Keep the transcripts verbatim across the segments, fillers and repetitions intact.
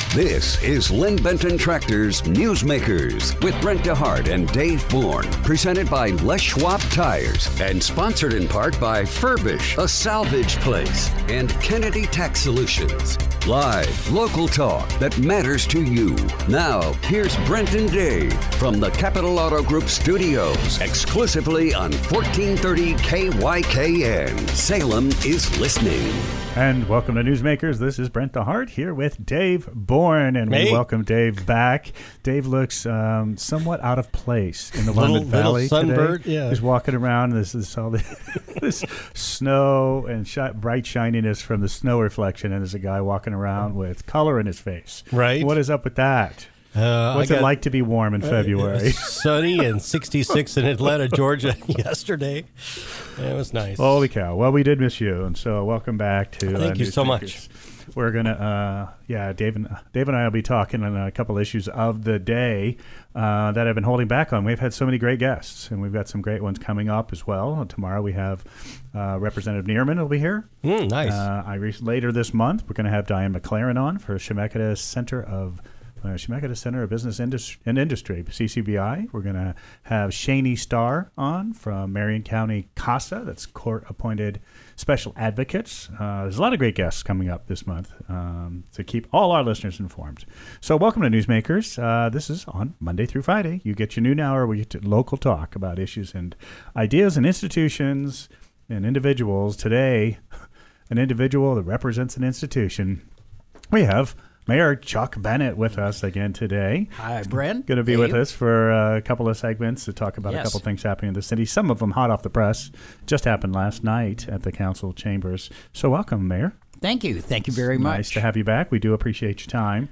This is Lynn Benton Tractor's Newsmakers with Brent DeHart and Dave Bourne, presented by Les Schwab Tires and sponsored in part by Furbish, a salvage place, and Kennedy Tax Solutions. Live, local talk that matters to you. Now, here's Brent and Dave from the Capital Auto Group studios, exclusively on fourteen thirty K Y K N. Salem is listening. And welcome to Newsmakers. This is Brent DeHart here with Dave Bourne, and hey. we welcome Dave back. Dave looks um, somewhat out of place in the little, Willamette Valley little sunbird, today. Yeah. He's walking around. This is all the, this snow and shi- bright shininess from the snow reflection, and there's a guy walking around with color in his face. Right. What is up with that? Uh, What's I got, it like to be warm in uh, February? It was sunny and sixty-six in Atlanta, Georgia yesterday. It was nice. Holy cow. Well, we did miss you, and so welcome back to Thank uh, you so Newsmakers. much. We're going to, uh, yeah, Dave and, Dave and I will be talking on a couple issues of the day uh, that I've been holding back on. We've had so many great guests, and we've got some great ones coming up as well. Tomorrow we have uh, Representative Neerman will be here. Mm, nice. Uh, I re- later this month, we're going to have Diane McLaren on for Chemeketa Center of Uh, Chemeketa Center of Business Indus- and Industry, C C B I. We're going to have Shani Starr on from Marion County CASA, that's court-appointed special advocates. Uh, there's a lot of great guests coming up this month um, to keep all our listeners informed. So welcome to Newsmakers. Uh, this is on Monday through Friday. You get your noon hour where you get to local talk about issues and ideas and institutions and individuals. Today, an individual that represents an institution. We have Mayor Chuck Bennett with us again today. Hi, Brent. Going to be Dave. with us for uh, a couple of segments to talk about Yes. a couple of things happening in the city. Some of them hot off the press. Just happened last night at the council chambers. So welcome, Mayor. Thank you. Thank you very much. Nice to have you back. We do appreciate your time.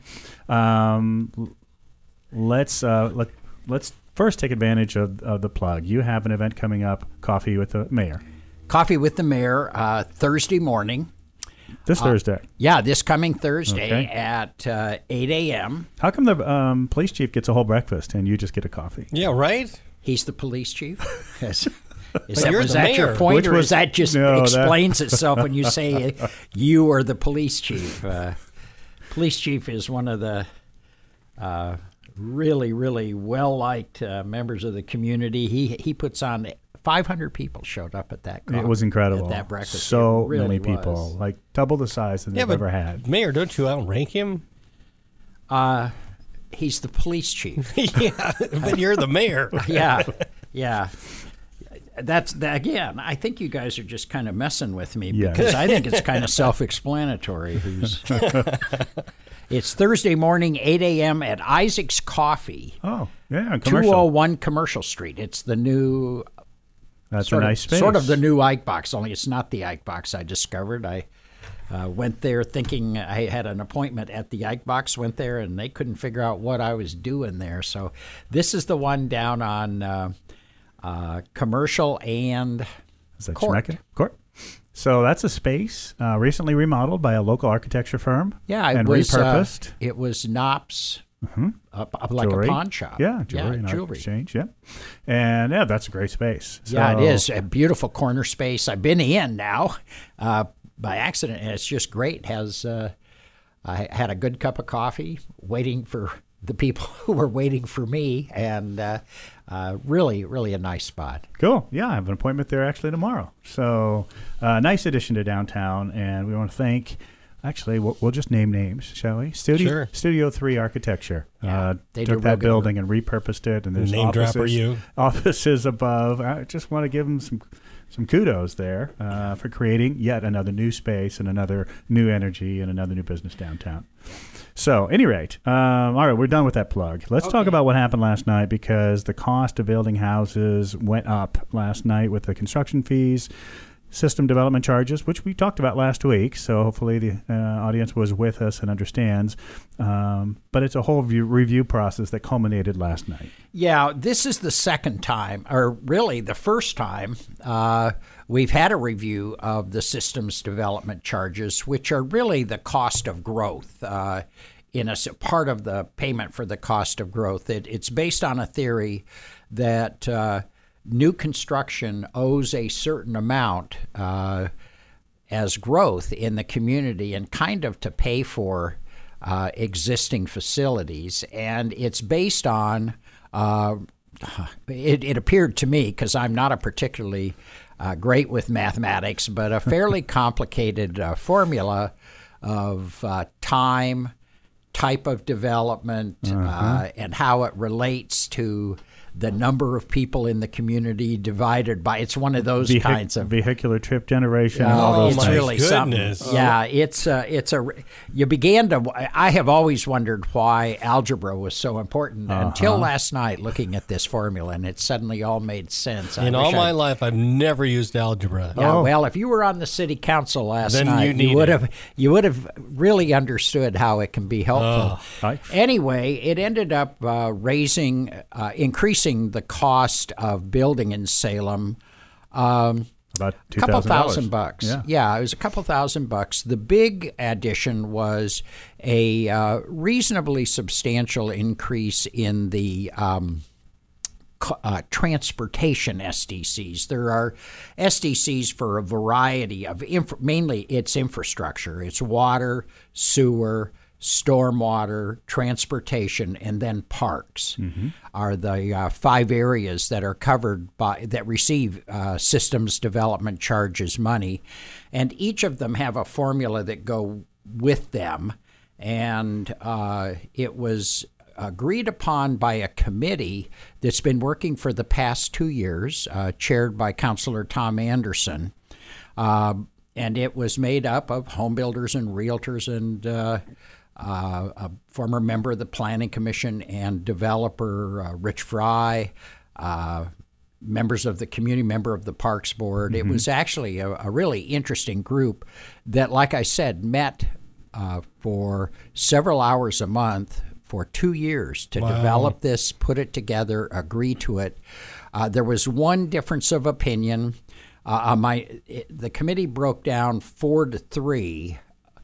Um, l- let's uh, let let's first take advantage of, of the plug. You have an event coming up, Coffee with the Mayor. Coffee with the Mayor, uh, Thursday morning. This Uh, Thursday. Yeah, this coming Thursday Okay. at uh, eight a.m. How come the um, police chief gets a whole breakfast and you just get a coffee? yeah, right? He's the police chief. Is, is But that, you're was the that your mayor. point, Which or was- is that just no, that- explains itself when you say you are the police chief? Uh, police chief is one of the uh, really, really well-liked uh, members of the community. He he puts on five hundred people showed up at that. It was incredible. At that breakfast. So It really many people, was. like double the size than Yeah, they've but ever had. Mayor, don't you outrank him? Uh, he's the police chief. yeah, but you're the mayor. yeah, yeah. That's that, again. I think you guys are just kind of messing with me Yes. because I think it's kind of self-explanatory. Who's? It's Thursday morning, eight a.m. at Isaac's Coffee, Oh, yeah, two commercial. oh one Commercial Street. It's the new, That's sort a of, nice space. sort of the new Ike Box. Only it's not the Ike Box I discovered. I uh, went there thinking I had an appointment at the Ike Box. Went there and they couldn't figure out what I was doing there. So this is the one down on uh, uh, Commercial and Is that Court. Chemeketa? Court. So that's a space uh, recently remodeled by a local architecture firm. Yeah, it and was repurposed. Uh, it was Knops, Mhm. up, up like Jewelry. a pawn shop. Yeah, jewelry and art jewelry. exchange. Yeah, and yeah, that's a great space. Yeah, So- it is a beautiful corner space. I've been in now uh, by accident, and it's just great. It has uh, I had a good cup of coffee, waiting for the people who were waiting for me, and uh, uh, really, really a nice spot. Cool. Yeah, I have an appointment there actually tomorrow. So, uh, nice addition to downtown, and we want to thank. Actually, we'll, we'll just name names, shall we? Studio Sure. Studio Three Architecture Yeah, uh, they do took real that good building and repurposed it, and there's Name offices, dropper you. offices above. I just want to give them some some kudos there uh, for creating yet another new space and another new energy and another new business downtown. So, any rate, um, all right, we're done with that plug. Let's talk Okay. about what happened last night, because the cost of building houses went up last night with the construction fees, system development charges, which we talked about last week. So hopefully the uh, audience was with us and understands. Um, but it's a whole view, review process that culminated last night. Yeah, this is the second time, or really the first time, uh, we've had a review of the systems development charges, which are really the cost of growth. Uh, in a s- part of the payment for the cost of growth, it, it's based on a theory that uh, new construction owes a certain amount uh, as growth in the community, and kind of to pay for uh, existing facilities, and it's based on. Uh, it, it appeared to me, because I'm not a particularly uh, great with mathematics, but a fairly complicated uh, formula of uh, time, type of development, uh-huh. uh, and how it relates to the number of people in the community divided by. It's one of those Vehic- kinds of vehicular trip generation. Oh, all those it's things. really goodness. something. Yeah, it's a, it's a. You began to. I have always wondered why algebra was so important Uh-huh. until last night, looking at this formula, and it suddenly all made sense. I In wish all my I- life, I've never used algebra. Yeah, Oh. well, if you were on the city council last Then night, you need would it. have you would have really understood how it can be helpful. I- Anyway, it ended up uh, raising, uh, increasing the cost of building in Salem. Um, About a two couple thousand dollars. thousand bucks. Yeah. yeah, it was a couple thousand bucks. The big addition was a uh, reasonably substantial increase in the um, co- uh, transportation S D Cs. There are S D Cs for a variety of, inf- mainly it's infrastructure. It's water, sewer, stormwater, transportation, and then parks mm-hmm. are the uh, five areas that are covered by that receive uh, systems development charges money, and each of them have a formula that go with them, and uh, it was agreed upon by a committee that's been working for the past two years, uh, chaired by Councilor Tom Anderson. Uh, and it was made up of home builders and realtors and uh, uh, a former member of the Planning Commission and developer uh, Rich Fry, uh, members of the community, member of the Parks Board. Mm-hmm. It was actually a, a really interesting group that, like I said, met uh, for several hours a month for two years to Wow. develop this, put it together, agree to it. Uh, there was one difference of opinion. Uh, my it, the committee broke down four to three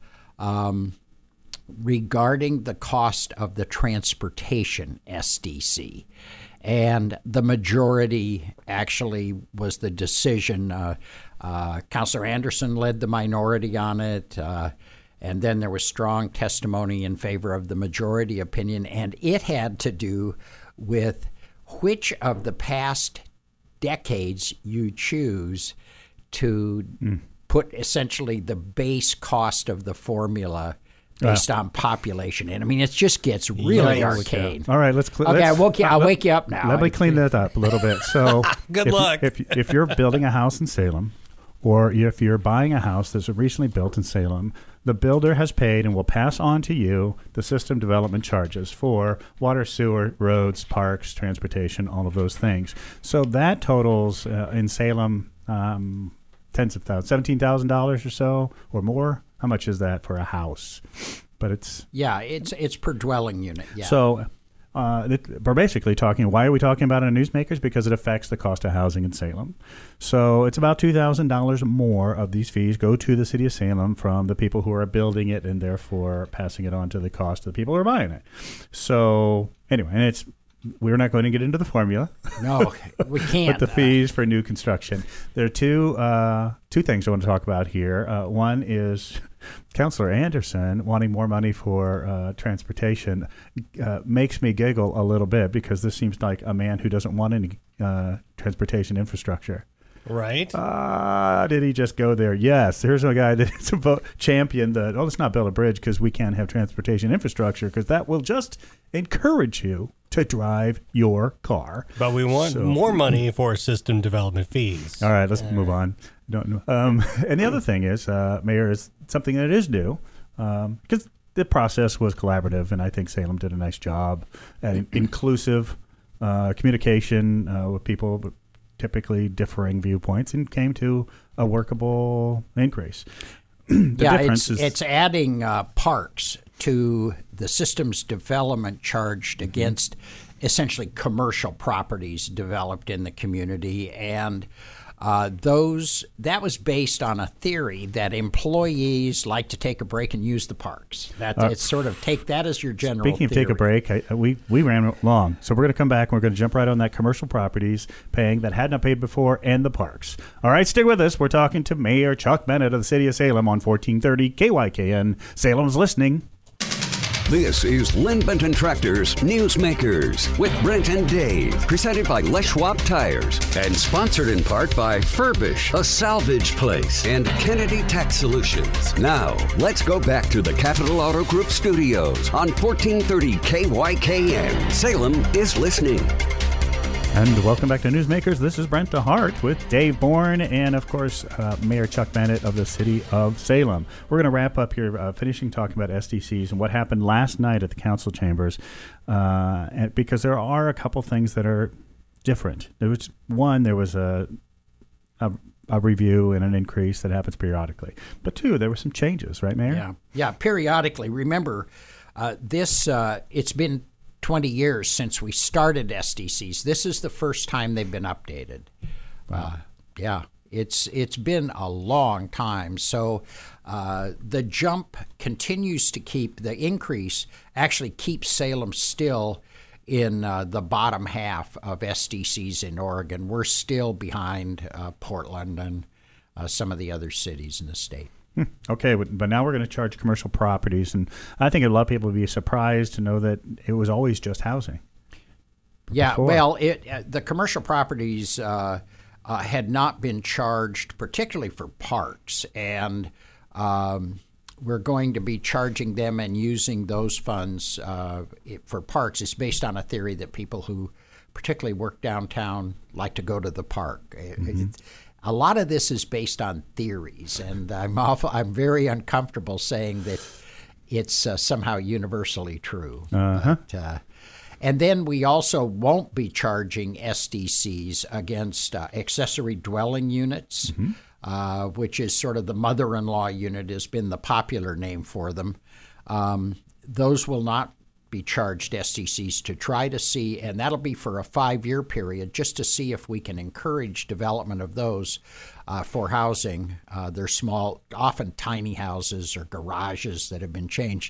um, regarding the cost of the transportation S D C. And the majority actually was the decision. Uh, uh, Councilor Anderson led the minority on it. Uh, And then there was strong testimony in favor of the majority opinion, and it had to do with which of the past decades you choose to mm. put essentially the base cost of the formula based wow. on population. And I mean, it just gets really yeah, arcane. All right, let's. Cl- okay, let's, I woke you, I'll let, wake you up now. Let me clean that up a little bit. So, good if, luck. If if you're building a house in Salem, or if you're buying a house that's recently built in Salem, the builder has paid and will pass on to you the system development charges for water, sewer, roads, parks, transportation, all of those things. So that totals uh, in Salem um, tens of thousands, seventeen thousand dollars or so or more. How much is that for a house? But it's yeah, it's it's per dwelling unit. Yeah. So. Uh, it, we're basically talking, why are we talking about it in Newsmakers? Because it affects the cost of housing in Salem. So it's about two thousand dollars more of these fees go to the city of Salem from the people who are building it and therefore passing it on to the cost of the people who are buying it. So anyway, and it's we're not going to get into the formula. No, we can't. But the fees for new construction. There are two uh, two things I want to talk about here. Uh, one is Councilor Anderson wanting more money for uh, transportation uh, makes me giggle a little bit because this seems like a man who doesn't want any uh, transportation infrastructure. Right. Ah, uh, did he just go there? Yes. Here's a guy that's a vote, champion that, oh, let's not build a bridge because we can't have transportation infrastructure because that will just encourage you to drive your car. But we want so, more money for system development fees. All right, let's uh, move on. Don't know. Um, and the other thing is, uh, Mayor, is something that is new um, because the process was collaborative, and I think Salem did a nice job at inclusive uh, communication uh, with people with typically differing viewpoints and came to a workable increase. the yeah, difference it's, is it's adding uh, parks to the systems development charged mm-hmm. against essentially commercial properties developed in the community, and uh, those that was based on a theory that employees like to take a break and use the parks. That uh, it's sort of take that as your general. Speaking theory. of take a break, I, we we ran long, so we're going to come back and we're going to jump right on that commercial properties paying that had not paid before and the parks. All right, stick with us. We're talking to Mayor Chuck Bennett of the City of Salem on fourteen thirty K Y K N. Salem's listening. This is Lynn Benton Tractors Newsmakers with Brent and Dave, presented by Les Schwab Tires and sponsored in part by Furbish, a salvage place, and Kennedy Tax Solutions. Now, let's go back to the Capital Auto Group studios on fourteen thirty K Y K N. Salem is listening. And welcome back to Newsmakers. This is Brent DeHart with Dave Bourne and, of course, uh, Mayor Chuck Bennett of the city of Salem. We're going to wrap up here, uh, finishing talking about S D Cs and what happened last night at the council chambers, uh, and, because there are a couple things that are different. There was one, there was a, a a review and an increase that happens periodically. But two, there were some changes, right, Mayor? Yeah, yeah, periodically. Remember, uh, this uh, it's been twenty years since we started S D Cs. This is the first time they've been updated. Wow. Uh, yeah, it's it's been a long time. So uh, the jump continues to keep, the increase actually keeps Salem still in uh, the bottom half of S D Cs in Oregon. We're still behind uh, Portland and uh, some of the other cities in the state. Okay, but now we're going to charge commercial properties, and I think a lot of people would be surprised to know that it was always just housing. Yeah, before. well, it uh, the commercial properties uh, uh, had not been charged, particularly for parks, and um, we're going to be charging them and using those funds uh, for parks. It's based on a theory that people who particularly work downtown like to go to the park. Mm-hmm. It, A lot of this is based on theories, and I'm awful, I'm very uncomfortable saying that it's uh, somehow universally true. Uh-huh. But, uh, and then we also won't be charging S D Cs against uh, accessory dwelling units, mm-hmm. uh, which is sort of the mother-in-law unit has been the popular name for them. Um, those will not be charged S D Cs to try to see, and that'll be for a five-year period, just to see if we can encourage development of those uh, for housing. Uh, they're small, often tiny houses or garages that have been changed.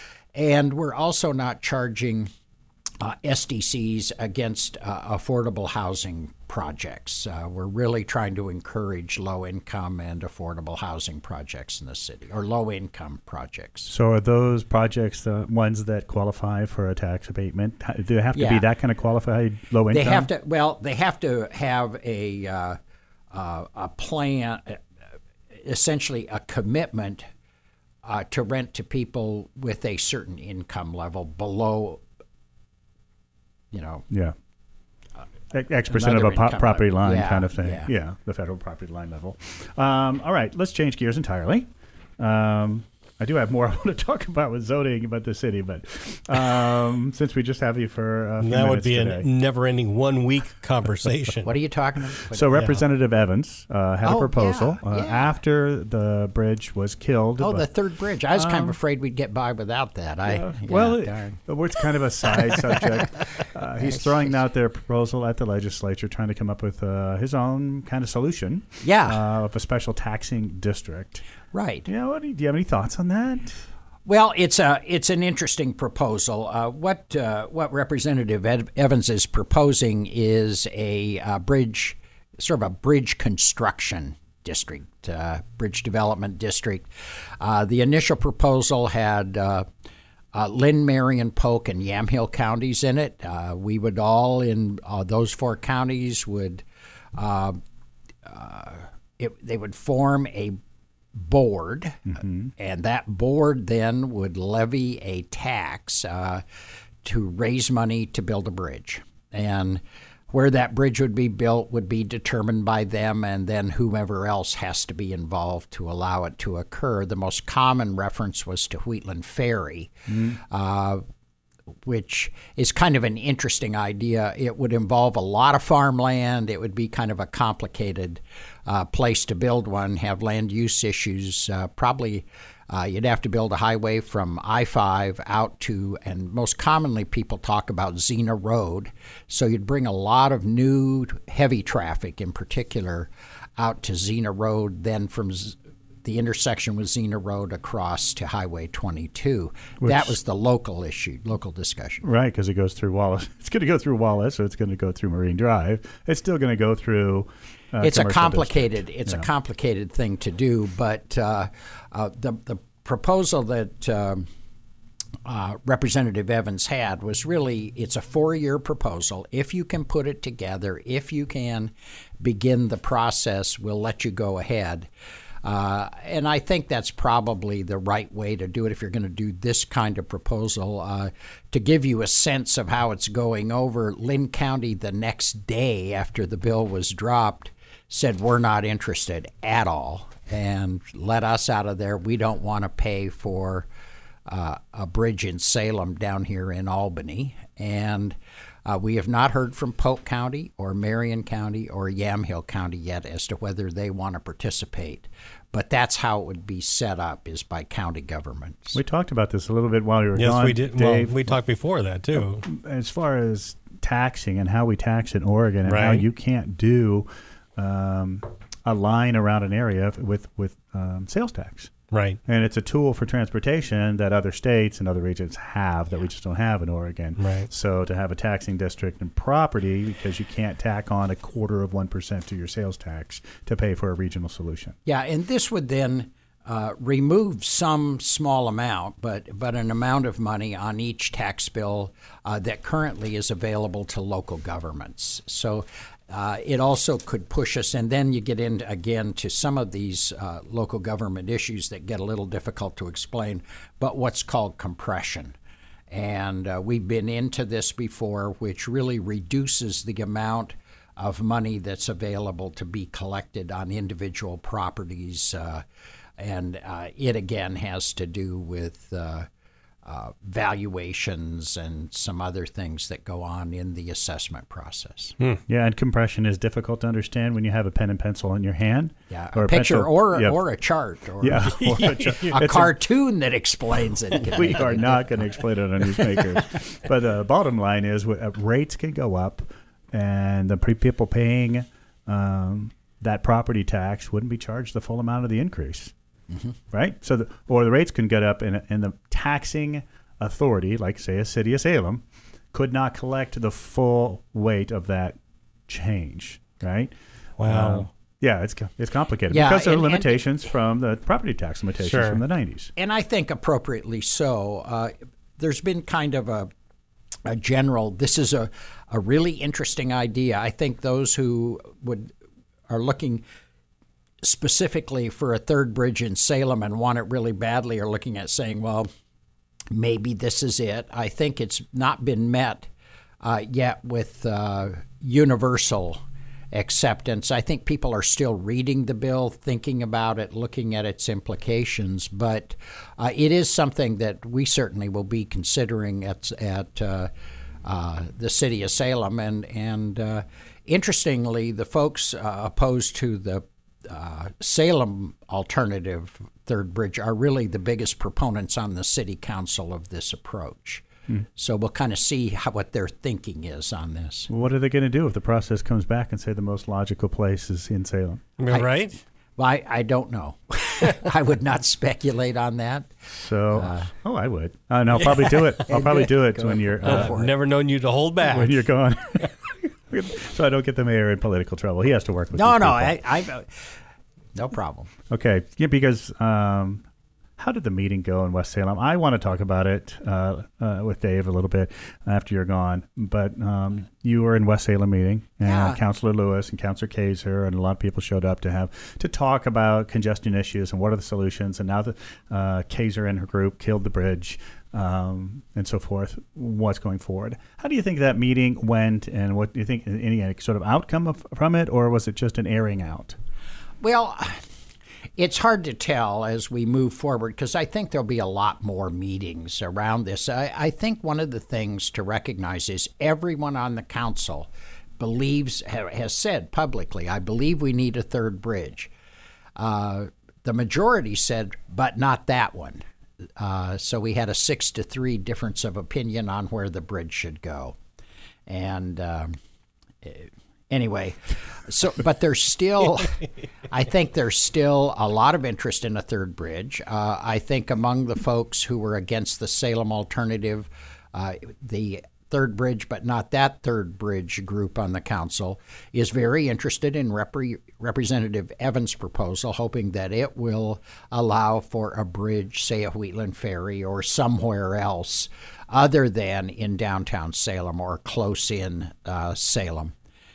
And we're also not charging uh, S D Cs against uh, affordable housing projects. Uh, we're really trying to encourage low-income and affordable housing projects in the city, or low-income projects. So are those projects the ones that qualify for a tax abatement? Do they have to Yeah. be that kind of qualified low income? They have to. Well, they have to have a uh, uh, a plan, uh, essentially a commitment uh, to rent to people with a certain income level below, you know. Yeah. X percent of a po- property line yeah, kind of thing. Yeah. yeah, the federal property line level. Um, all right, let's change gears entirely. Um, I do have more I want to talk about with zoning about the city, but um, since we just have you for a few that would minutes be today. a never-ending one-week conversation. What are you talking about? So Representative yeah. Evans uh, had oh, a proposal yeah, uh, yeah. after the bridge was killed. Oh, but, the third bridge. I was um, kind of um, afraid we'd get by without that. I yeah, yeah, well, darn. it, it's kind of a side subject. Uh, he's throwing out their proposal at the legislature, trying to come up with uh, his own kind of solution. Yeah, uh, of a special taxing district. Right. Yeah. What do you, do you have any thoughts on that? Well, it's a it's an interesting proposal. Uh, what uh, what Representative Ed- Evans is proposing is a uh, bridge, sort of a bridge construction district, uh, bridge development district. Uh, the initial proposal had uh, uh, Lynn, Marion, Polk, and Yamhill counties in it. Uh, we would all in uh, those four counties would uh, uh, it, they would form a board, mm-hmm. and that board then would levy a tax uh, to raise money to build a bridge. And where that bridge would be built would be determined by them, and then whomever else has to be involved to allow it to occur. The most common reference was to Wheatland Ferry, mm-hmm. uh, which is kind of an interesting idea. It would involve a lot of farmland. It would be kind of a complicated uh, place to build one, have land use issues. Uh, probably uh, you'd have to build a highway from I five out to, and most commonly people talk about Xena Road. So you'd bring a lot of new heavy traffic in particular out to Xena Road, then from Z- the intersection with Xena Road across to Highway twenty-two. Which, that was the local issue, local discussion. Right, because it goes through Wallace. It's going to go through Wallace, so it's going to go through Marine Drive. It's still going to go through uh, It's a complicated district. It's yeah. a complicated thing to do, but uh, uh, the the proposal that um, uh, Representative Evans had was really, it's a four-year proposal. If you can put it together, if you can begin the process, we'll let you go ahead. Uh, and I think that's probably the right way to do it if you're going to do this kind of proposal. Uh, to give you a sense of how it's going over, Lynn County the next day after the bill was dropped said, we're not interested at all and let us out of there. We don't want to pay for uh, a bridge in Salem down here in Albany. And Uh, we have not heard from Polk County or Marion County or Yamhill County yet as to whether they want to participate. But that's how it would be set up, is by county governments. We talked about this a little bit while you were yes, gone, we did. Dave. Well, we talked before that, too. As far as taxing and how we tax in Oregon and right. how you can't do um, a line around an area with, with um, sales tax. Right. And it's a tool for transportation that other states and other regions have that we just don't have in Oregon. Right. So to have a taxing district and property, because you can't tack on a quarter of one percent to your sales tax to pay for a regional solution. Yeah, and this would then uh, remove some small amount, but, but an amount of money on each tax bill uh, that currently is available to local governments. So Uh, it also could push us, and then you get into, again, to some of these uh, local government issues that get a little difficult to explain, but what's called compression. And uh, we've been into this before, which really reduces the amount of money that's available to be collected on individual properties. Uh, and uh, it, again, has to do with uh, Uh, valuations and some other things that go on in the assessment process. Hmm. Yeah, and compression is difficult to understand when you have a pen and pencil in your hand. Yeah, or a, a picture pencil, or, yeah. or a chart. Or yeah, or a, ch- a it's cartoon a, that explains it. We are not going to explain it on Newsmakers. But the uh, bottom line is uh, rates can go up, and the pre- people paying um, that property tax wouldn't be charged the full amount of the increase. Mm-hmm. Right? So, the, or the rates can get up, and, and the taxing authority, like say a city of Salem, could not collect the full weight of that change. Right? Wow. Um, yeah, it's it's complicated yeah, because there and, are limitations and, from the property tax limitations sure. from the nineties. And I think appropriately so. Uh, there's been kind of a a general. This is a a really interesting idea. I think those who would are looking specifically for a third bridge in Salem and want it really badly are looking at saying, well, maybe this is it. I think it's not been met uh, yet with uh, universal acceptance. I think people are still reading the bill, thinking about it, looking at its implications, but uh, it is something that we certainly will be considering at, at uh, uh, the city of Salem. And, and uh, interestingly, the folks uh, opposed to the Uh, Salem alternative third bridge are really the biggest proponents on the city council of this approach. Hmm. So we'll kind of see how, what their thinking is on this. What are they going to do if the process comes back and say the most logical place is in Salem? I, right? Well, I, I don't know. I would not speculate on that. So, uh, oh, I would. Uh, and I'll probably do it. I'll probably do it when you're. Uh, I've never known you to hold back when you're gone. So I don't get the mayor in political trouble. He has to work with. No, these no, people. I, I, no problem. Okay, yeah, because um, how did the meeting go in West Salem? I want to talk about it uh, uh, with Dave a little bit after you're gone. But um, you were in West Salem meeting, and Yeah. Councilor Lewis and Councilor Kaiser and a lot of people showed up to have to talk about congestion issues and what are the solutions. And now that uh, Kaiser and her group killed the bridge. Um, and so forth, what's going forward. How do you think that meeting went, and what do you think, any sort of outcome of, from it, or was it just an airing out? Well, it's hard to tell as we move forward because I think there'll be a lot more meetings around this. I, I think one of the things to recognize is everyone on the council believes, has said publicly, I believe we need a third bridge. Uh, the majority said, but not that one. Uh, so we had a six to three difference of opinion on where the bridge should go. And um, anyway, so but there's still, I think there's still a lot of interest in a third bridge. Uh, I think among the folks who were against the Salem alternative, uh, the Third Bridge, but not that Third Bridge group on the council, is very interested in Repre- Representative Evans' proposal, hoping that it will allow for a bridge, say at Wheatland Ferry or somewhere else other than in downtown Salem or close in uh, Salem.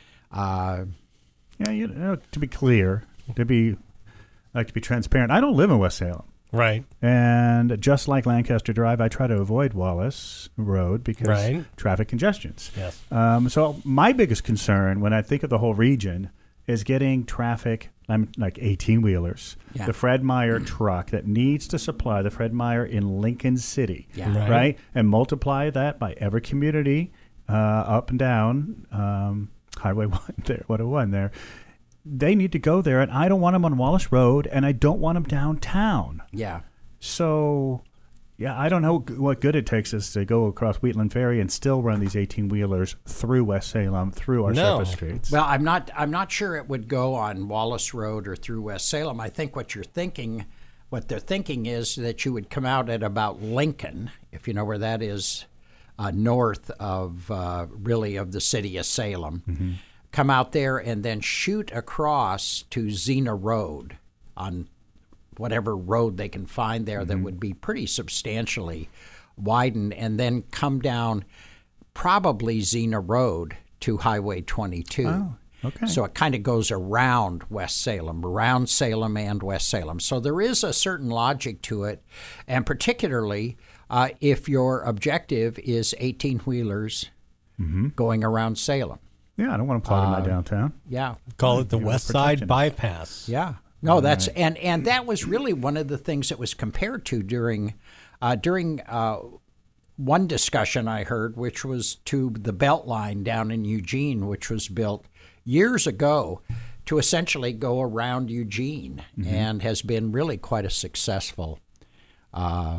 Uh, yeah, you know, to be clear, to be like to be transparent, I don't live in West Salem. Right. And just like Lancaster Drive, I try to avoid Wallace Road because right. traffic congestions. Yes. Um, so my biggest concern when I think of the whole region is getting traffic, I'm like eighteen-wheelers, yeah. the Fred Meyer truck that needs to supply the Fred Meyer in Lincoln City, yeah. right. right? And multiply that by every community uh, up and down um, Highway one there, one oh one there. They need to go there, and I don't want them on Wallace Road, and I don't want them downtown. Yeah. So, yeah, I don't know what good it takes us to go across Wheatland Ferry and still run these eighteen-wheelers through West Salem, through our no. surface streets. Well, I'm not. I'm not sure it would go on Wallace Road or through West Salem. I think what you're thinking, what they're thinking, is that you would come out at about Lincoln, if you know where that is, uh, north of uh, really of the city of Salem. Mm-hmm. Come out there and then shoot across to Xena Road on whatever road they can find there mm-hmm. that would be pretty substantially widened, and then come down probably Xena Road to Highway twenty-two. Oh, okay. So it kind of goes around West Salem, around Salem and West Salem. So there is a certain logic to it, and particularly uh, if your objective is eighteen-wheelers mm-hmm. going around Salem. Yeah, I don't want to plug in my Um, downtown. Yeah. Call it the You know, West protection. Side Bypass. Yeah. No, that's and, and that was really one of the things that was compared to during uh, during uh, one discussion I heard, which was to the Beltline down in Eugene, which was built years ago to essentially go around Eugene, mm-hmm. and has been really quite a successful. Uh,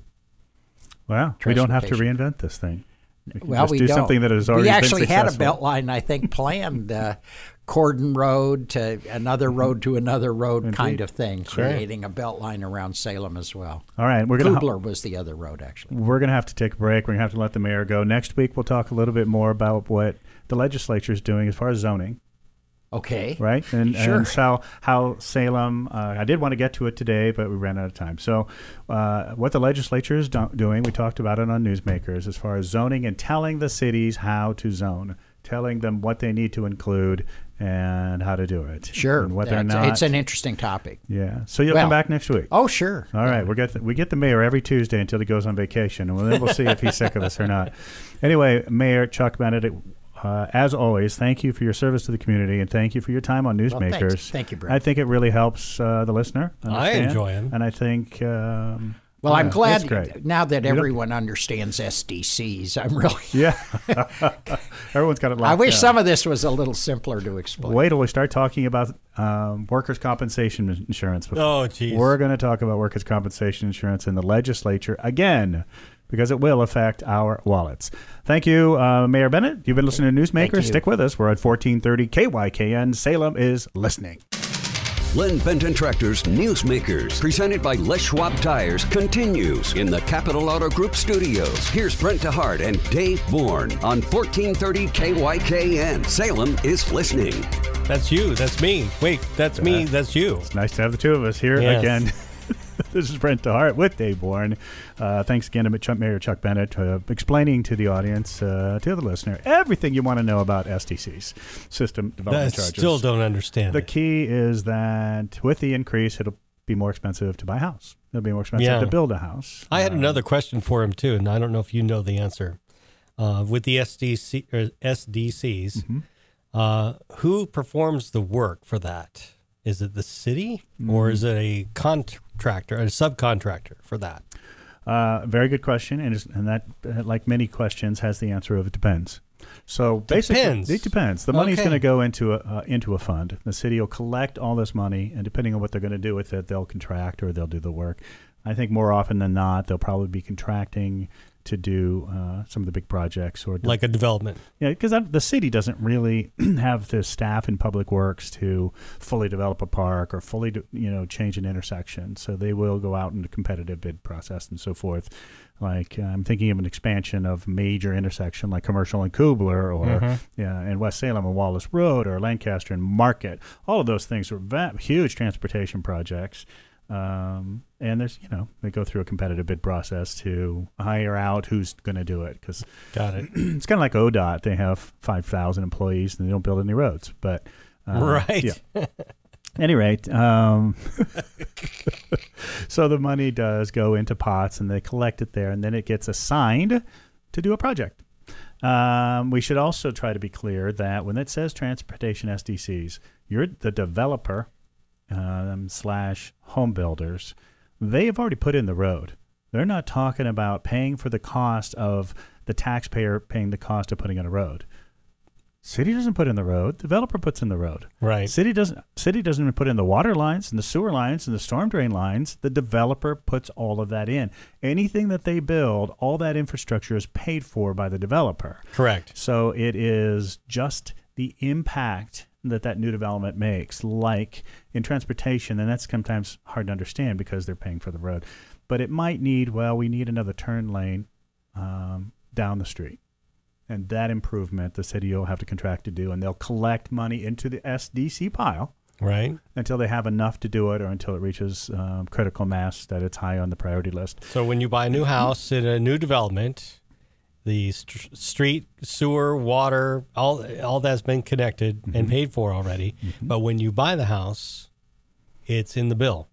Well, we don't have to reinvent this thing. We can well, just we do don't. something that has already we actually been had a successful. Beltline, I think, planned. Uh, Cordon Road to another road to another road Indeed. kind of thing, Sure. creating a Beltline around Salem as well. All right, we're gonna Kubler was the other road, actually. We're going to have to take a break. We're going to have to let the mayor go. Next week, we'll talk a little bit more about what the legislature is doing as far as zoning, Okay. right? And, Sure. and how, how Salem, uh, I did want to get to it today, but we ran out of time. So uh, what the legislature is do- doing, we talked about it on Newsmakers, as far as zoning and telling the cities how to zone, telling them what they need to include and how to do it. Sure. And whether or That's- not. It's an interesting topic. Yeah. So you'll Well, come back next week. Oh, sure. All right, we get the, we get the mayor every Tuesday until he goes on vacation, and then we'll see if he's sick of us or not. Anyway, Mayor Chuck Bennett, uh, as always, thank you for your service to the community, and thank you for your time on Well, Newsmakers. thanks. Thank you, Brent. I think it really helps uh, the listener. I understand, enjoy him. and I think. Um, Well, yeah, I'm it's glad great. now that You don't- everyone understands S D Cs. I'm really. Yeah, everyone's got it. Locked I wish down. some of this was a little simpler to explain. Wait till we start talking about um, workers' compensation insurance. Before. Oh, geez. We're going to talk about workers' compensation insurance in the legislature again, because it will affect our wallets. Thank you, uh, Mayor Bennett. You've been listening to Thank Newsmakers. you. Stick with us. We're at fourteen thirty K Y K N. Salem is listening. Len Benton Tractor's Newsmakers, presented by Les Schwab Tires, continues in the Capital Auto Group studios. Here's Brent DeHart and Dave Bourne on fourteen thirty K Y K N. Salem is listening. That's you. That's me. Wait, that's me. That's you. It's nice to have the two of us here Yes. again. This is Brent DeHart with Dave Bourne. Uh, thanks again to Chuck, Mayor Chuck Bennett uh, explaining to the audience, uh, to the listener, everything you want to know about S D Cs, System I Development Charges. still don't understand The it. key is that with the increase, it'll be more expensive to buy a house. It'll be more expensive Yeah. to build a house. I had Uh, another question for him, too, and I don't know if you know the answer. Uh, with the S D C, or S D Cs, Mm-hmm. uh, who performs the work for that? Is it the city or is it a contractor, a subcontractor for that? Uh, very good question, and, it's, and that, uh, like many questions, has the answer of it depends. So basically, Depends. it depends. The money's Okay. going to go into a uh, into a fund. The city will collect all this money, and depending on what they're going to do with it, they'll contract or they'll do the work. I think more often than not, they'll probably be contracting to do uh, some of the big projects or Like a development. Yeah, because the city doesn't really have the staff in public works to fully develop a park or fully, do, you know, change an intersection. So they will go out in the competitive bid process and so forth. Like uh, I'm thinking of an expansion of major intersection like Commercial and Kubler, or Mm-hmm. yeah, and West Salem and Wallace Road, or Lancaster and Market. All of those things are va- huge transportation projects. Um, and there's, you know, they go through a competitive bid process to hire out who's going to do it, because Got it. it's kind of like O D O T. They have five thousand employees and they don't build any roads. But uh, Right. Yeah. Any rate, um, so the money does go into pots and they collect it there, and then it gets assigned to do a project. Um, we should also try to be clear that when it says transportation S D Cs, you're the developer um, slash home builders. They have already put in the road. They're not talking about paying for the cost of the taxpayer paying the cost of putting in a road. City doesn't put in the road. Developer puts in the road. Right. City doesn't. City doesn't even put in the water lines and the sewer lines and the storm drain lines. The developer puts all of that in. Anything that they build, all that infrastructure is paid for by the developer. Correct. So it is just the impact that that new development makes, like in transportation, and that's sometimes hard to understand because they're paying for the road. But it might need, well, we need another turn lane um, down the street. And that improvement, the city will have to contract to do, and they'll collect money into the S D C pile Right. until they have enough to do it, or until it reaches um, critical mass that it's high on the priority list. So when you buy a new house in a new development, the st- street, sewer, water, all all that's been connected Mm-hmm. and paid for already. Mm-hmm. But when you buy the house, it's in the bill.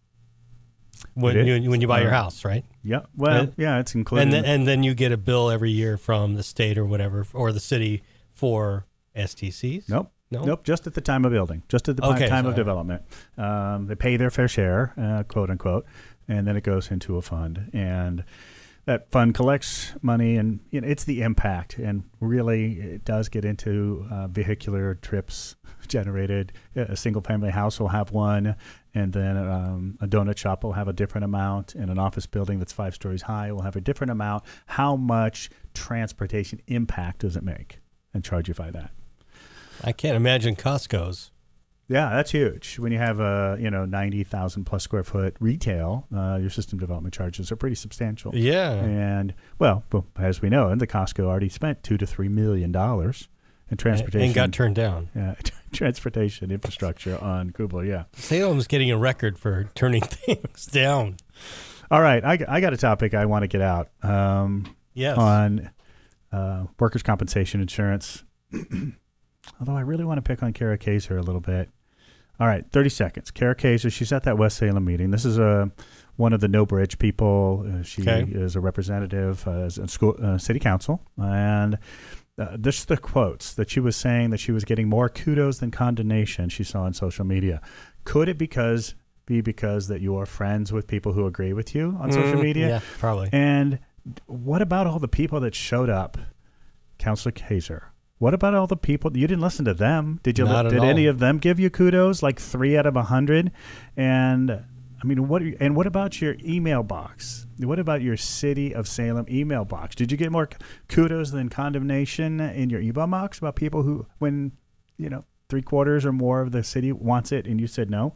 When It you is? when you buy your Uh, house, right? Yeah, well, And- yeah, it's included. And then, and then you get a bill every year from the state or whatever, or the city for S T Cs. Nope. No? Nope. Just at the time of building, just at the Okay, time of sorry. development. Um, they pay their fair share, uh, quote unquote, and then it goes into a fund. And that fund collects money, and you know, it's the impact. And really, it does get into uh, vehicular trips generated. A single family house will have one, and then um, a donut shop will have a different amount, and an office building that's five stories high will have a different amount. How much transportation impact does it make? And charge you by that. I can't imagine Costco's. Yeah, that's huge. When you have a you know ninety thousand plus square foot retail, uh, your system development charges are pretty substantial. Yeah. And well, well, as we know, and the Costco already spent two to three million dollars in transportation And got turned down. yeah, transportation infrastructure on Kubler. Yeah. Salem's getting a record for turning things down. All right, I, I got a topic I want to get out um, Yes. on uh, workers' compensation insurance. Although I really want to pick on Kara Kaiser a little bit. All right, thirty seconds. Kara Kaiser, she's at that West Salem meeting. This is a one of the No Bridge people. Uh, she Okay. is a representative uh, as a school uh, city council, and uh, this the quotes that she was saying that she was getting more kudos than condemnation she saw on social media. Could it because be because that you are friends with people who agree with you on social Mm, media? Yeah, probably. And what about all the people that showed up, Councilor Kaiser? What about all the people? You didn't listen to them. Did you? Not at Did all. any of them give you kudos? Like three out of a hundred? And I mean, what? And what about your email box? What about your City of Salem email box? Did you get more kudos than condemnation in your email box about people who, when you know, three quarters or more of the city wants it, and you said no?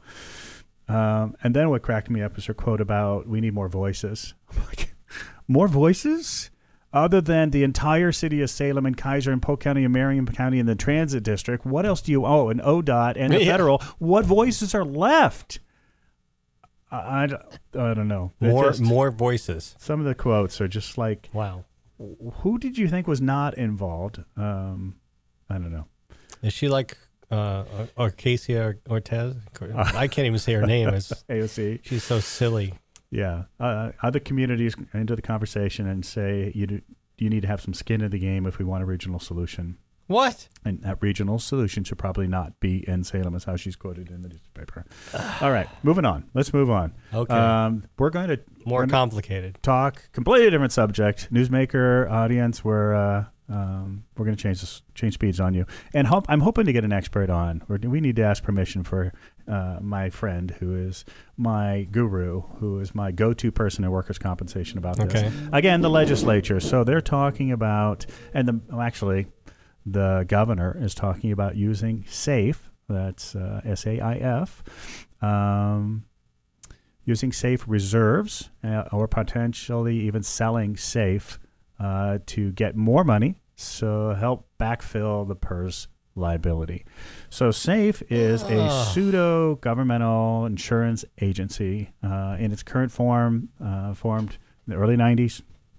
Um, and then what cracked me up is her quote about we need more voices. I'm like, more voices? Other than the entire city of Salem and Kaiser and Polk County and Marion County and the Transit District, what else do you owe? And O D O T and the Yeah. federal. What voices are left? I, I, I don't know. It More just- more voices. Some of the quotes are just like, Wow. who did you think was not involved? Um, I don't know. Is she like uh, Ocasio Cortez? I can't even say her name. It's, A O C. she's so silly. Yeah. Uh, other communities into the conversation and say you do, you need to have some skin in the game if we want a regional solution. What? And that regional solution should probably not be in Salem, is how she's quoted in the newspaper. All right, moving on. Let's move on. Okay. Um, we're going to More we're gonna complicated. talk completely different subject. Newsmaker audience, we're uh, um, we're going to change this, change speeds on you, and hope, I'm hoping to get an expert on. Or do we need to ask permission for uh, my friend who is my guru, who is my go-to person in workers' compensation about this. Okay. Again, the legislature. So they're talking about, and the well, actually, the governor is talking about using SAFE. That's uh, S A I F. Um, using SAFE reserves uh, or potentially even selling SAFE uh, to get more money, so help backfill the PERS liability. So SAFE is a Ah. pseudo-governmental insurance agency uh, in its current form, uh, formed in the early nineties.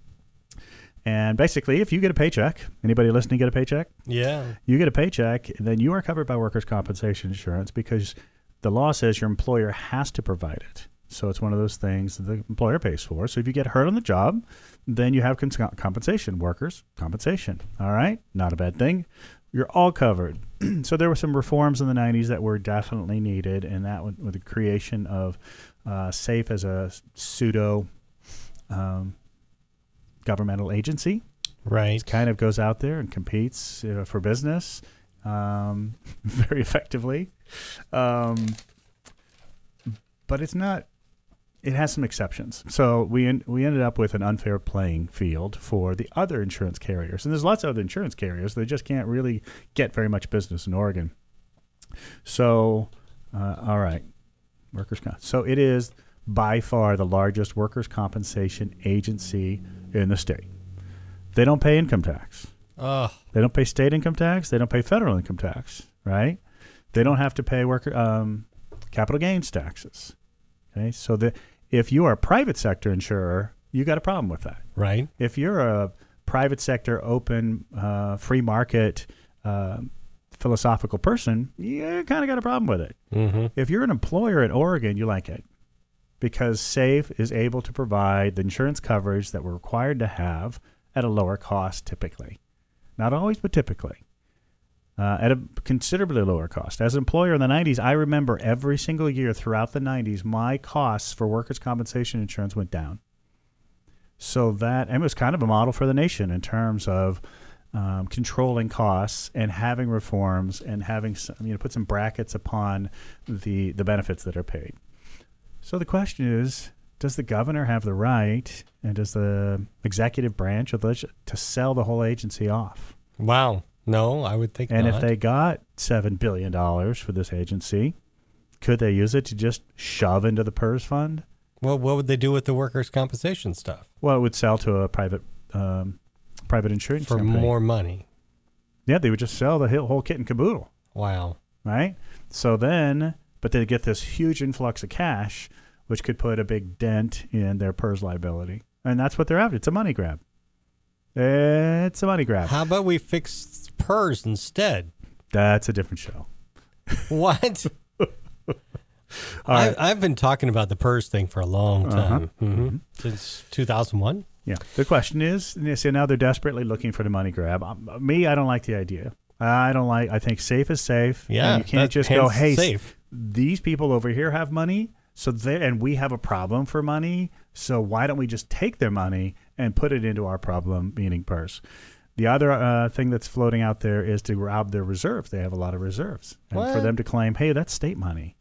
And basically, if you get a paycheck, anybody listening get a paycheck? Yeah. You get a paycheck, then you are covered by workers' compensation insurance because the law says your employer has to provide it. So it's one of those things that the employer pays for. So if you get hurt on the job, then you have cons- compensation, workers' compensation. All right? Not a bad thing. You're all covered. So there were some reforms in the nineties that were definitely needed, and that with, with the creation of uh, SAFE as a pseudo um, governmental agency. Right. Kind of goes out there and competes uh, for business um, very effectively. Um, but it's not, it has some exceptions. So we en- we ended up with an unfair playing field for the other insurance carriers. And there's lots of other insurance carriers. They just can't really get very much business in Oregon. So, uh, all right, workers' comp. So it is by far the largest workers' compensation agency in the state. They don't pay income tax. Oh, They don't pay state income tax. They don't pay federal income tax, right? They don't have to pay worker um, capital gains taxes. Okay, so the, if you are a private sector insurer, you got a problem with that. right. If you're a private sector, open, uh, free market, uh, philosophical person, you kind of got a problem with it. Mm-hmm. If you're an employer in Oregon, you like it because SAFE is able to provide the insurance coverage that we're required to have at a lower cost typically. Not always, but typically. Uh, at a considerably lower cost. As an employer in the nineties, I remember every single year throughout the nineties, my costs for workers' compensation insurance went down. So that, and it was kind of a model for the nation in terms of um, controlling costs and having reforms and having, some, you know, put some brackets upon the, the benefits that are paid. So the question is, does the governor have the right and does the executive branch of the legis- to sell the whole agency off? Wow. No, I would think And not. if they got seven billion dollars for this agency, could they use it to just shove into the PERS fund? Well, what would they do with the workers' compensation stuff? Well, it would sell to a private um, private insurance For company. more money. Yeah, they would just sell the whole kit and caboodle, Wow. right? So then, but they get this huge influx of cash, which could put a big dent in their PERS liability. And that's what they're after. It's a money grab. It's a money grab. How about we fix PERS instead? That's a different show. What? All I, right. I've been talking about the PERS thing for a long time. hmm Since two thousand one. Yeah. The question is, you see, now they're desperately looking for the money grab. Um, me, I don't like the idea. I don't like. I think safe is safe. Yeah. And you can't that- just go, hence hey, s- safe. these people over here have money, so they and we have a problem for money. So why don't we just take their money and put it into our problem, meaning PERS? The other uh, thing that's floating out there is to rob their reserves. They have a lot of reserves, and for What? them to claim, hey, that's state money.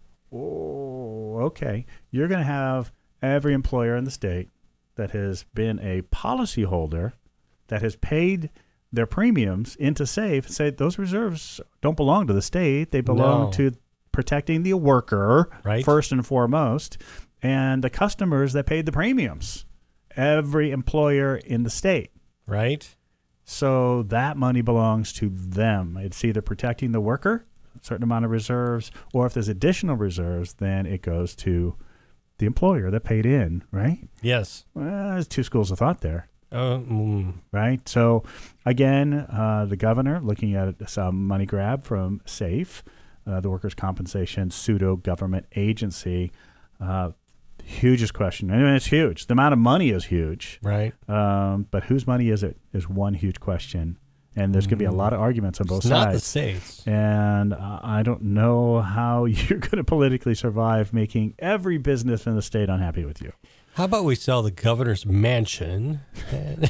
Oh, okay. You're going to have every employer in the state that has been a policyholder that has paid their premiums into SAFE say those reserves don't belong to the state. They belong No. to protecting the worker Right. first and foremost and the customers that paid the premiums. Every employer in the state. Right? So that money belongs to them. It's either protecting the worker, a certain amount of reserves, or if there's additional reserves, then it goes to the employer that paid in, right? Yes. Well, there's two schools of thought there, Uh, mm, right? So again, uh, the governor looking at some money grab from SAFE, uh, the workers' compensation pseudo-government agency. Uh, hugest question. I mean, it's huge. The amount of money is huge. right. Um, but whose money is it is one huge question. And there's going to be a lot of arguments on both It's not the sides. states. And uh, I don't know how you're going to politically survive making every business in the state unhappy with you. How about we sell the governor's mansion and,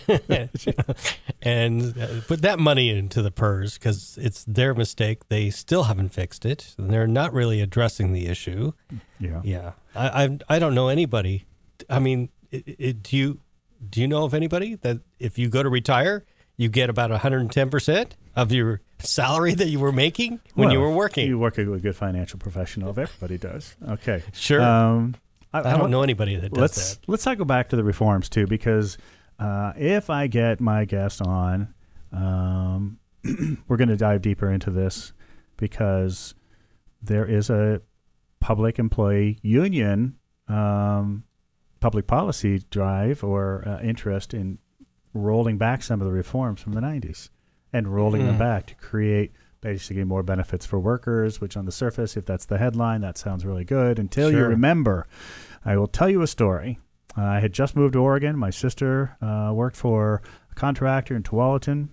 and uh, put that money into the P E R S because it's their mistake. They still haven't fixed it. And they're not really addressing the issue. Yeah. Yeah. I I, I don't know anybody. I mean, it, it, do you do you know of anybody that if you go to retire, you get about one hundred ten percent of your salary that you were making when Well, you were working? You work with a good financial professional. Everybody does. Okay. Sure. Um, I, I don't know anybody that does let's, that. Let's talk back to the reforms, too, because uh, if I get my guest on, um, we're going to dive deeper into this because there is a public employee union um, public policy drive or uh, interest in rolling back some of the reforms from the nineties and rolling mm. them back to create basically more benefits for workers, which on the surface, if that's the headline, that sounds really good. Until Sure. you remember, I will tell you a story. Uh, I had just moved to Oregon. My sister uh, worked for a contractor in Tualatin.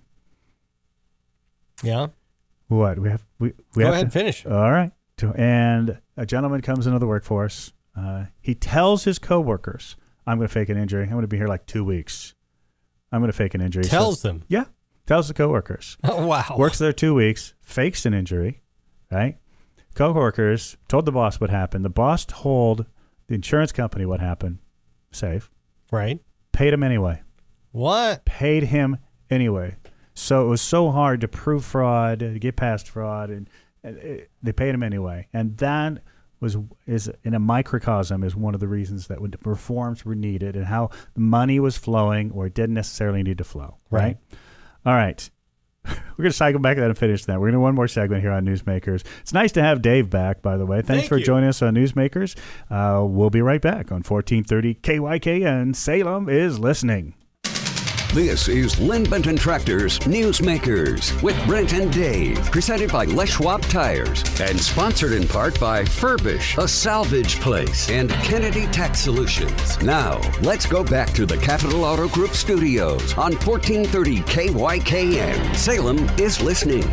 Yeah. What? We have we, we Go have ahead, to, finish. All right. To, and a gentleman comes into the workforce. Uh, he tells his coworkers, I'm going to fake an injury. I'm going to be here like two weeks. I'm going to fake an injury. Tells So- them. Yeah. Tells the coworkers. Oh, wow. Works there two weeks, fakes an injury, right? Coworkers told the boss what happened. The boss told the insurance company what happened. Safe. Right. Paid him anyway. What? Paid him anyway. So it was so hard to prove fraud, to get past fraud, and, and it, they paid him anyway. And that was is in a microcosm is one of the reasons that when the reforms were needed and how the money was flowing or it didn't necessarily need to flow. Right. Right. All right. We're going to cycle back to that and finish that. We're going to do one more segment here on Newsmakers. It's nice to have Dave back, by the way. Thanks Thank for you. joining us on Newsmakers. Uh, we'll be right back on fourteen thirty K Y K N. Salem is listening. This is Lynn Benton Tractor's Newsmakers with Brent and Dave, presented by Les Schwab Tires and sponsored in part by Furbish, a salvage place, and Kennedy Tax Solutions. Now, let's go back to the Capital Auto Group studios on fourteen thirty K Y K N. Salem is listening.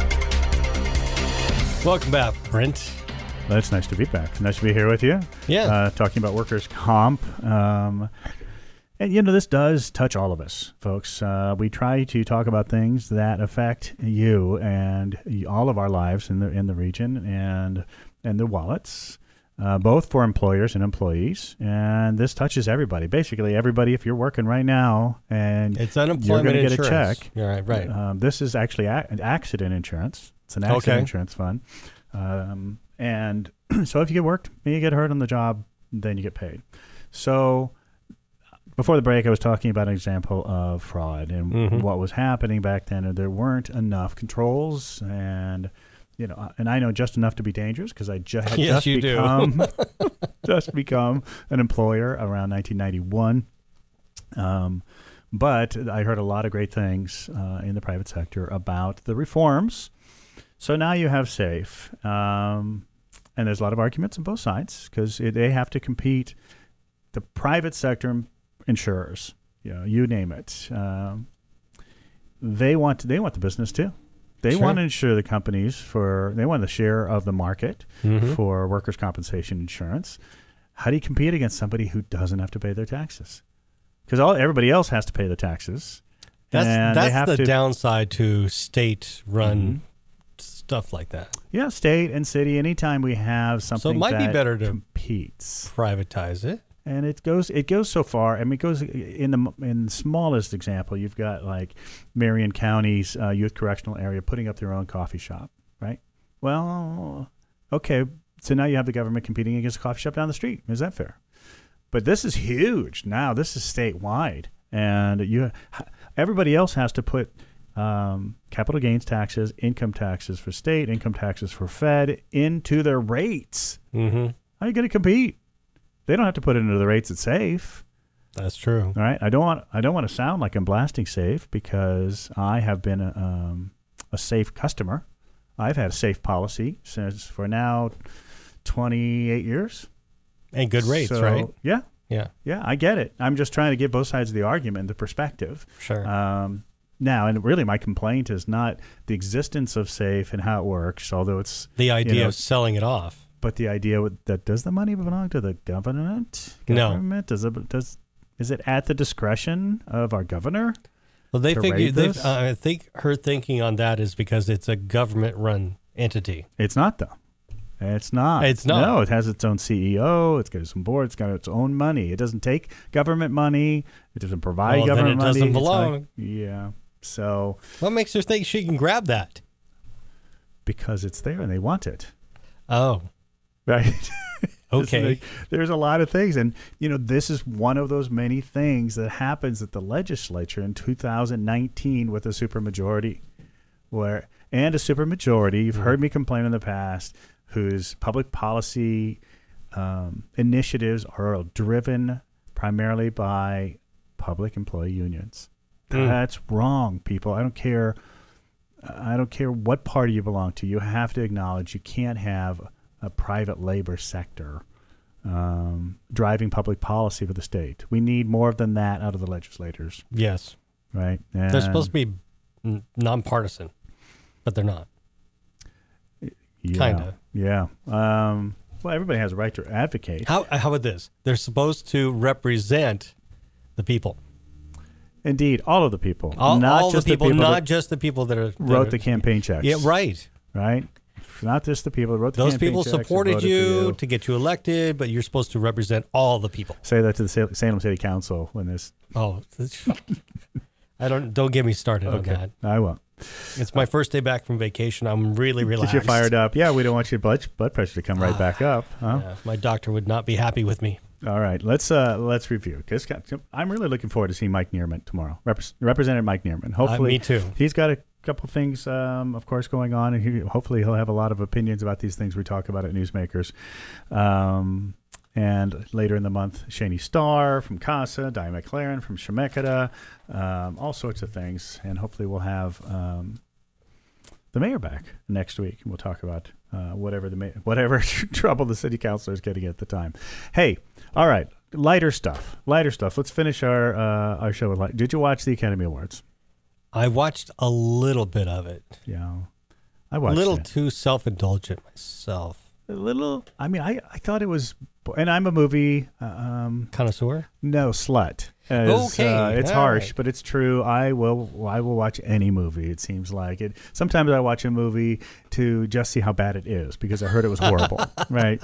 Welcome back, Brent. Well, it's nice to be back. Nice to be here with you. Yeah. Uh, talking about workers' comp. Um, and, you know, this does touch all of us, folks. Uh, we try to talk about things that affect you and all of our lives in the in the region and and their wallets, uh, both for employers and employees. And this touches everybody. Basically, everybody, if you're working right now and It's you're unemployment going to get insurance. a check. You're right, right. Um, this is actually a- an accident insurance. It's an accident Okay. insurance fund. Um, and so if you get worked and you get hurt on the job, then you get paid. So before the break, I was talking about an example of fraud and Mhm. what was happening back then. And there weren't enough controls, and you know, and I know just enough to be dangerous because I ju- had Yes, just you do. become just become an employer around nineteen ninety-one. Um, but I heard a lot of great things uh, in the private sector about the reforms. So now you have SAFE, um, and there's a lot of arguments on both sides because they have to compete. The private sector insurers, you know, you name it, um, they want to, they want the business too. They Sure. want to insure the companies for they want the share of the market Mhm. for workers' compensation insurance. How do you compete against somebody who doesn't have to pay their taxes? Because all everybody else has to pay the taxes. That's and they have that's the to, downside to state-run stuff like that. Yeah, state and city. Anytime we have something might be that better to- competes, Privatize it. and it goes it goes so far. I mean, it goes in the in the smallest example. You've got like Marion County's uh, youth correctional area putting up their own coffee shop, right? Well, okay, so now you have the government competing against a coffee shop down the street. Is that fair? But this is huge now. This is statewide, and you everybody else has to put um, capital gains taxes, income taxes for state, income taxes for Fed into their rates. Mm-hmm. How are you going to compete? They don't have to put it into the rates at SAFE. That's true. All right. I don't want. I don't want to sound like I'm blasting SAFE because I have been a, um, a SAFE customer. I've had a SAFE policy since for now twenty-eight years. And good rates, So, right? Yeah. Yeah, Yeah. I get it. I'm just trying to give both sides of the argument, the perspective. sure. Um, now, and really, my complaint is not the existence of SAFE and how it works, although it's the idea you know, of selling it off. but the idea with- that does the money belong to the government? No. Government does it? Does Is it at the discretion of our governor? Well, they to figure. raid They, this? uh, I think her thinking on that is because it's a government-run entity. It's not, though. It's not. It's not. No, it has its own C E O. It's got its own board. It's got its own money. It doesn't take government money. It doesn't provide Well, then government it money. doesn't It's belong. like- yeah. So What makes her think she can grab that? because it's there and they want it, Oh, right? okay. Like, there's a lot of things, and you know, this is one of those many things that happens at the legislature in two thousand nineteen with a supermajority, where and a supermajority. You've heard me complain in the past, whose public policy um, initiatives are driven primarily by public employee unions. Mm. That's wrong, people. I don't care. I don't care what party you belong to. You have to acknowledge you can't have a private labor sector um, driving public policy for the state. We need more than that out of the legislators, Yes. right? They're supposed to be n- nonpartisan, but they're not. Yeah, kinda. Yeah. Um, well, everybody has a right to advocate. How, how about this? They're supposed to represent the people. Indeed, all of the people, All, not all just the people, the people not that just the people that are that wrote are- the campaign checks. Yeah, right. Right. Not just the people that wrote the Those campaign people checks or supported voted for you to get you elected, but you're supposed to represent all the people. Say that to the Sa- Salem City Council when this. Oh, I don't. Don't get me started Okay, on that. I won't. It's my first day back from vacation. I'm really relaxed. Get you fired up. Yeah, we don't want your blood blood pressure to come right back up. Huh? Yeah, my doctor would not be happy with me. All right, let's uh, let's review. This guy- I'm really looking forward to seeing Mike Neerman tomorrow. Repres- Representative Mike Neerman. Hopefully, me too. He's got a couple things, um, of course, going on, and he, hopefully he'll have a lot of opinions about these things we talk about at Newsmakers. Um, and later in the month, Shaney Starr from CASA, Diane McLaren from Chemeketa, um, all sorts of things. And hopefully we'll have um, the mayor back next week, and we'll talk about uh, whatever the ma- whatever trouble the city councilor is getting at the time. Hey, all right, lighter stuff. Lighter stuff. Let's finish our uh, our show with light. Did you watch the Academy Awards? I watched a little bit of it. Yeah, I A watched little it. too self-indulgent myself. A little. I mean, I, I thought it was, and I'm a movie uh, um, Connoisseur? no slut. As, Okay, uh, it's all harsh, right. but it's true. I will I will watch any movie. It seems like it. Sometimes I watch a movie to just see how bad it is because I heard it was horrible. Right.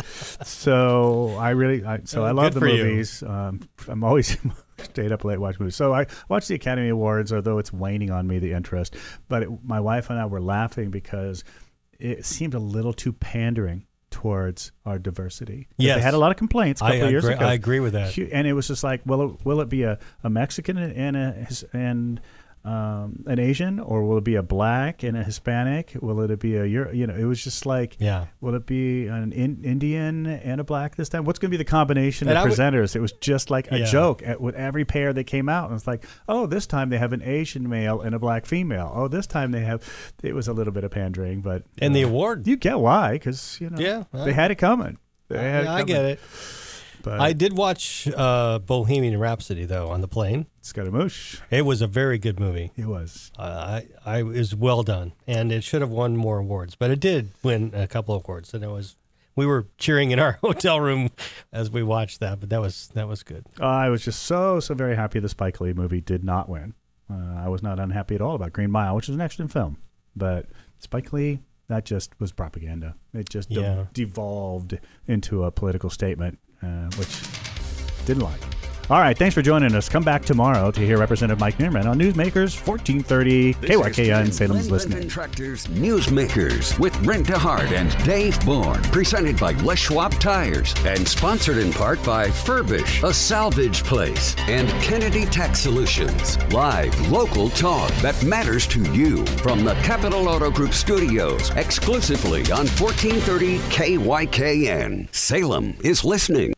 So I really I, so I Oh, love good the for you. movies. Um, I'm always stayed up late watching movies. So I watched the Academy Awards, although it's waning on me the interest. But it, my wife and I were laughing because it seemed a little too pandering towards our diversity. 'Cause Yes. they had a lot of complaints a I couple of years agree, ago. I agree with that. Hu- And it was just like, will it, will it be a, a Mexican and a his- and um, an Asian, or will it be a black and a Hispanic? Will it be a Euro? You know, it was just like, Yeah. will it be an in, Indian and a black this time? What's going to be the combination And of I would- presenters? It was just like a Yeah. joke at, with every pair that came out. And it's like, oh, this time they have an Asian male and a black female. Oh, this time they have. It was a little bit of pandering, but And the uh, award. you get why, because you know, Yeah, they had it coming. They had Yeah, I coming. get it. But I did watch uh, Bohemian Rhapsody, though, on the plane. Scaramouche. It was a very good movie. It was. Uh, I, I it was well done, and it should have won more awards, but it did win a couple of awards, and it was. We were cheering in our hotel room as we watched that, but that was that was good. I was just so, so very happy the Spike Lee movie did not win. Uh, I was not unhappy at all about Green Mile, which was an excellent film. But Spike Lee, that just was propaganda. It just de- Yeah. devolved into a political statement, uh, which didn't like. All right, thanks for joining us. Come back tomorrow to hear Representative Mike Neerman on Newsmakers fourteen thirty K Y K N Salem's Listening. Benton Tractors Newsmakers with Brent DeHart and Dave Bourne. Presented by Les Schwab Tires and sponsored in part by Furbish, a salvage place, and Kennedy Tax Solutions. Live local talk that matters to you from the Capital Auto Group studios exclusively on fourteen thirty K Y K N. Salem is listening.